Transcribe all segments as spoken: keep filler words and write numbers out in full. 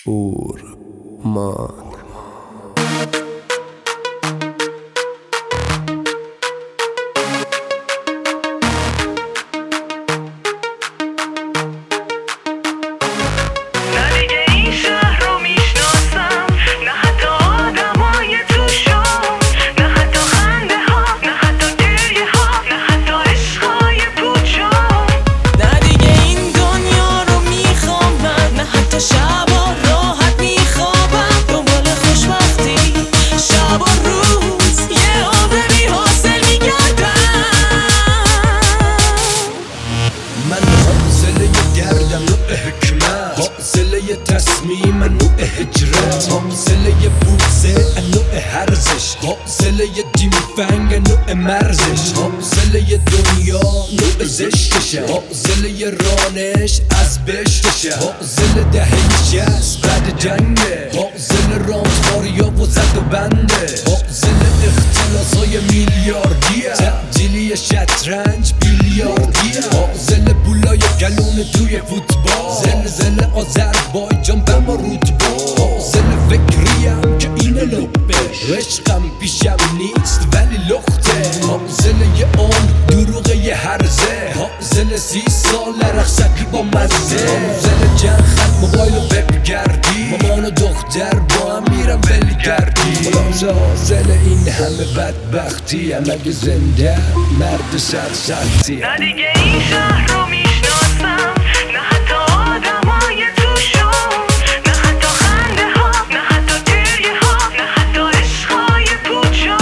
Urman. حاصله تصمیم نوع هجرت، حاصله بوسه نوع هرزش، حاصله دیم فنگ نوع مرزش، حاصله دنیا نوع زشتشه، حاصله رانش از بشتشه، حاصله دهه شصت بعد جنگه، حاصله رامخاریا و زد و بنده، حاصله اختلاسای میلیاردیه، تبدیلی شطرنج بیلیاردیه، حاصله پولای گلون توی فوتبال، زلزله آذربایجان به ما رودبال، حاصله فکریم که اینه لبه، عشقم پیشم نیست ولی لخته، حاصله یه عمر دروغه یه هرزه، حاصله سی سال رخصتی با مزه، حاصله جنگ خط موبایل و بگردی، مامان و دختر با هم میرم ولگردی، خلاصه حاصله این همه بدبختی هم اگه زنده مرد سرسختی. نه دیگه این شهر رو میشناسم، نه حتی آدمای توشو، نه حتی خنده ها، نه حتی گریه ها، نه حتی عشقای پوچو،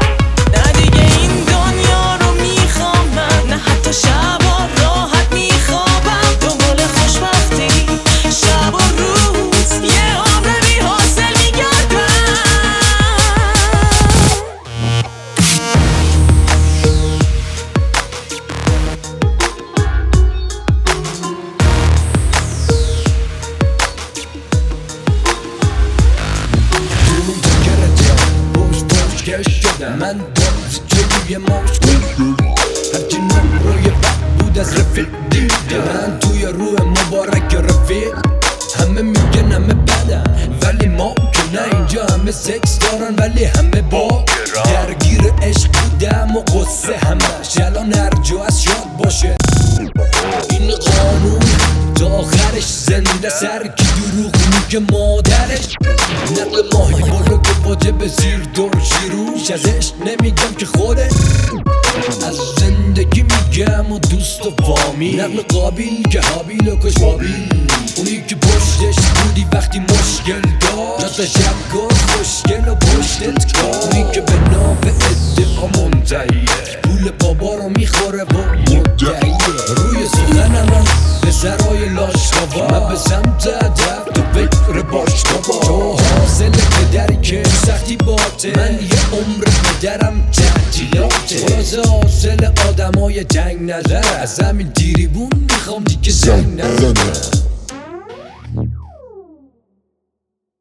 نه دیگه این دنیا رو میخوام من، نه حتی شبا راحت میخوابم دنبال خوشبختی، شب و روز یه عمر بی حاصل میگردم. من دارز جلوی مشکل هرچی نمروی بد بود از رفیق دیده، من توی روح مبارک رفیق همه میگن همه بدن ولی ما که نه، اینجا همه سکس دارن ولی همه با درگیر عشق بودم و قصه همش، الان هرجا از شاد باشه این قانون تا آخرش زنده، سر کی دروغ میگه مادرش، نقل ماهی بالا که باجه به زیر دور شیروش، از عشق نمیگم که خودش از زندگی میگم و دوست و فامیل، نقل قابیل که حابیل و کش بابیل، اونی که پشتش بودی وقتی مشکل داشت، تشکر خوشگل و پشتت کار، اونی که به ناف ادعا منتهیه، پول بابا رو میخوره و مدعیه، روی سخنم پسرای لاشخوابا، من به سمت هدف تو فکر باشگاه، تو حاصل پدری که سختی باته، من یه عمر پدرم تعطیلاته، خلاصه حاصل آدمای جنگ نظر، از همین تیریبون میخوام دیگه زنگ نزنه.